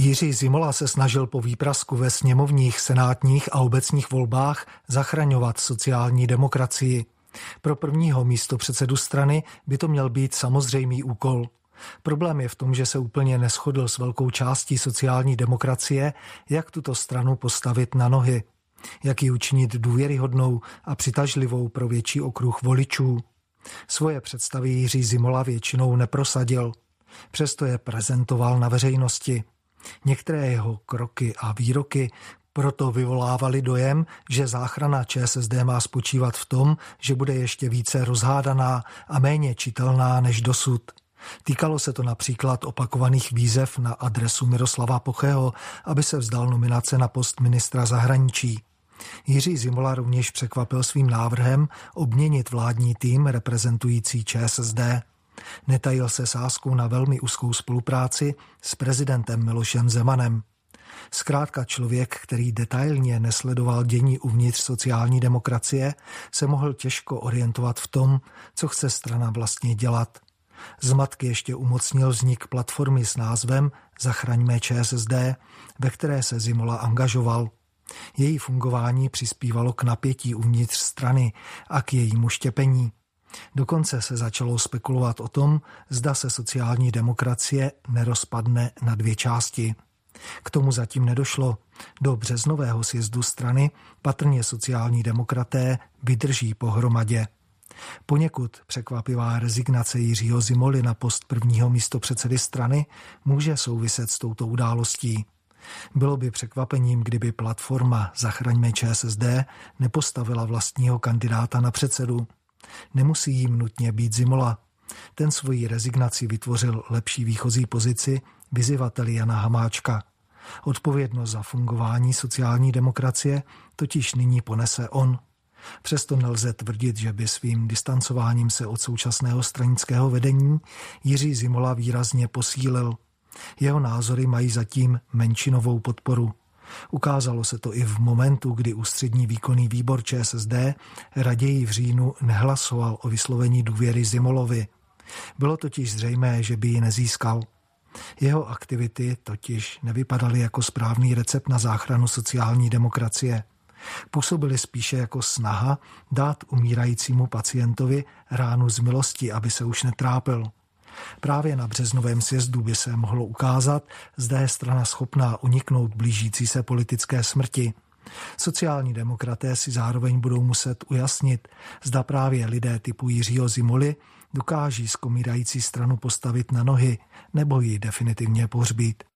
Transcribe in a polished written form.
Jiří Zimola se snažil po výprasku ve sněmovních, senátních a obecních volbách zachraňovat sociální demokracii. Pro prvního místopředsedu strany by to měl být samozřejmý úkol. Problém je v tom, že se úplně neshodl s velkou částí sociální demokracie, jak tuto stranu postavit na nohy, jak ji učinit důvěryhodnou a přitažlivou pro větší okruh voličů. Svoje představy Jiří Zimola většinou neprosadil, přesto je prezentoval na veřejnosti. Některé jeho kroky a výroky proto vyvolávaly dojem, že záchrana ČSSD má spočívat v tom, že bude ještě více rozhádaná a méně čitelná než dosud. Týkalo se to například opakovaných výzev na adresu Miroslava Pocheho, aby se vzdal nominace na post ministra zahraničí. Jiří Zimola rovněž překvapil svým návrhem obměnit vládní tým reprezentující ČSSD. Netajil se sázkou na velmi úzkou spolupráci s prezidentem Milošem Zemanem. Zkrátka člověk, který detailně nesledoval dění uvnitř sociální demokracie, se mohl těžko orientovat v tom, co chce strana vlastně dělat. Zmatky ještě umocnil vznik platformy s názvem Zachraňme ČSSD, ve které se Zimola angažoval. Její fungování přispívalo k napětí uvnitř strany a k jejímu štěpení. Dokonce se začalo spekulovat o tom, zda se sociální demokracie nerozpadne na dvě části. K tomu zatím nedošlo. Do březnového sjezdu strany patrně sociální demokraté vydrží pohromadě. Poněkud překvapivá rezignace Jiřího Zimoly na post prvního místopředsedy strany může souviset s touto událostí. Bylo by překvapením, kdyby platforma Zachraňme ČSSD nepostavila vlastního kandidáta na předsedu. Nemusí jim nutně být Zimola. Ten svoji rezignaci vytvořil lepší výchozí pozici vyzývateli Jana Hamáčka. Odpovědnost za fungování sociální demokracie totiž nyní ponese on. Přesto nelze tvrdit, že by svým distancováním se od současného stranického vedení Jiří Zimola výrazně posílil. Jeho názory mají zatím menšinovou podporu. Ukázalo se to i v momentu, kdy ústřední výkonný výbor ČSSD raději v říjnu nehlasoval o vyslovení důvěry Zimolovi. Bylo totiž zřejmé, že by ji nezískal. Jeho aktivity totiž nevypadaly jako správný recept na záchranu sociální demokracie. Působily spíše jako snaha dát umírajícímu pacientovi ránu z milosti, aby se už netrápil. Právě na březnovém sjezdu by se mohlo ukázat, zda je strana schopná uniknout blížící se politické smrti. Sociální demokraté si zároveň budou muset ujasnit, zda právě lidé typu Jiřího Zimoly dokáží skomírající stranu postavit na nohy nebo ji definitivně pohřbít.